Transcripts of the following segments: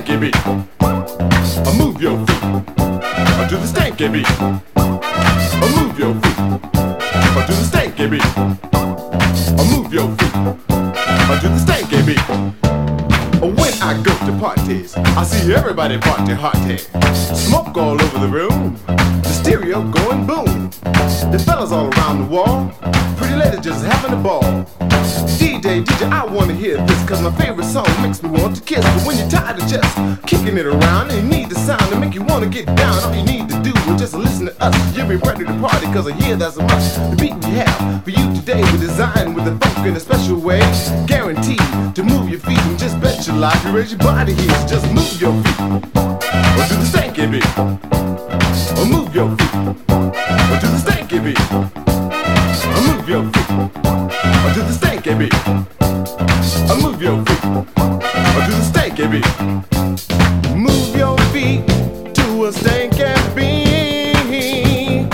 stanky beat. Move your feet to the stanky beat. Move your feet to the stanky beat. Move your feet to the stanky beat. When I go to parties, I see everybody party hearty. Smoke all over the room, the stereo going boom. The fellas all around the wall, pretty ladies just having a ball. DJ, I wanna hear this, cause my favorite song makes me want to kiss. But when you're tired of just kicking it around and you need the sound to make you wanna get down, all you need to do is just listen to us. You'll be ready to party, cause I hear that's a must. The beat we have for you today was designed with a funk in a special way, guaranteed to move your feet and just bet your life you raise your body here. So just move your feet or to the stanky beat. Or move your feet or to the stanky beat. Or move your feet or to the stanky beat. Or move your feet or to the stanky beat. Move your feet to a stanky beat.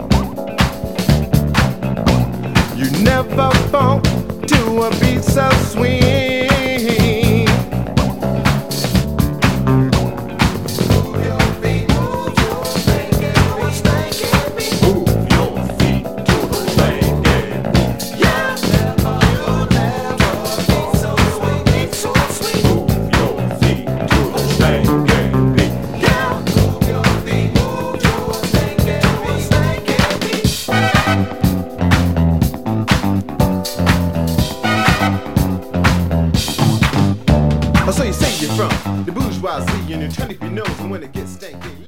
You never fall to a beat so sweet. So you say you're from the bourgeoisie and you turn up your nose and when it gets stanky.